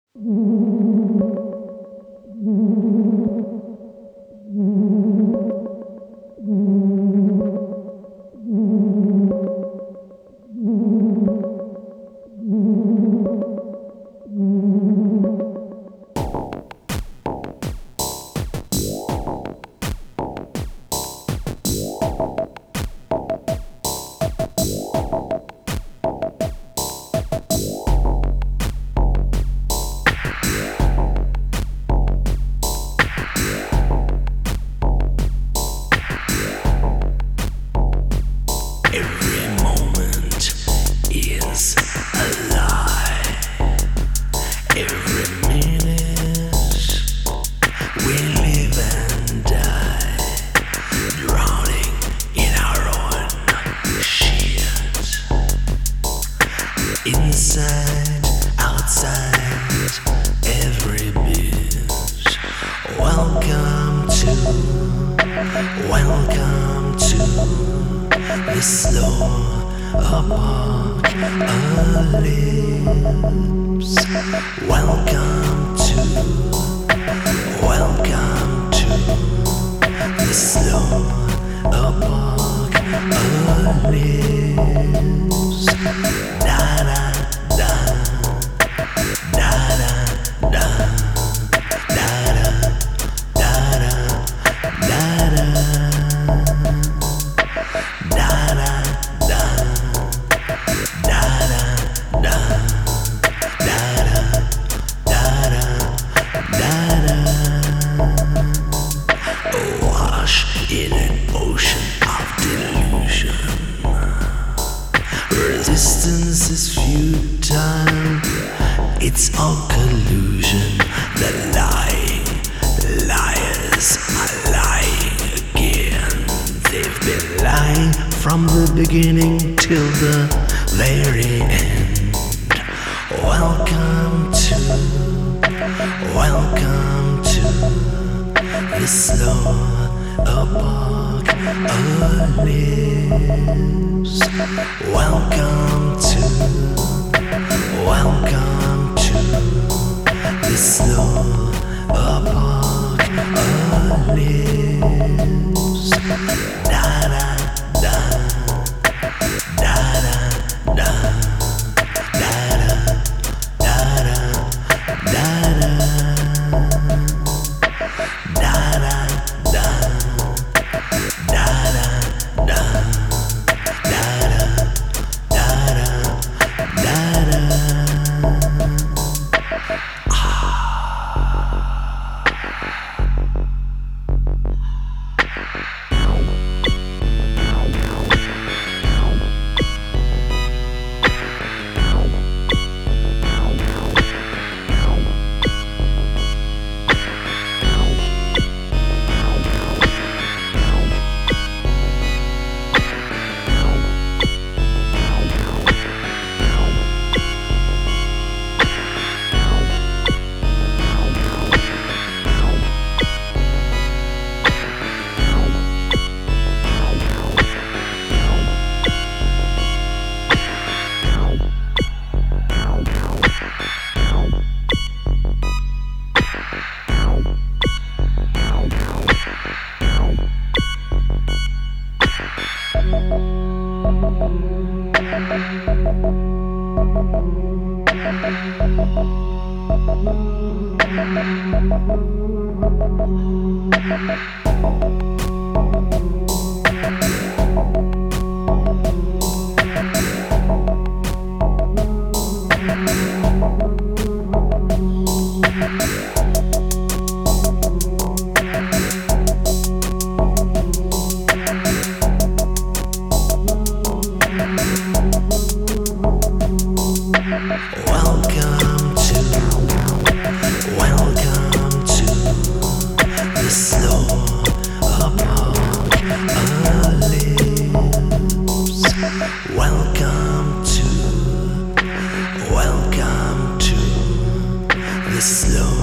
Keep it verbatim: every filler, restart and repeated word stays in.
Inside, outside, every bit. Welcome to, welcome to the slow apocalypse. Welcome to, welcome to the slow apocalypse. Da da da da da da da da da da Wash in an ocean of delusion. Resistance is futile, it's all collusion. The lying liars are lying again. They've been lying from the beginning till the very end. Welcome to, welcome to the slow apocalypse. Welcome to, welcome to the slow apocalypse. Da da da da da da da da da da Welcome to, welcome to the slow apocalypse. Welcome to, welcome to the slow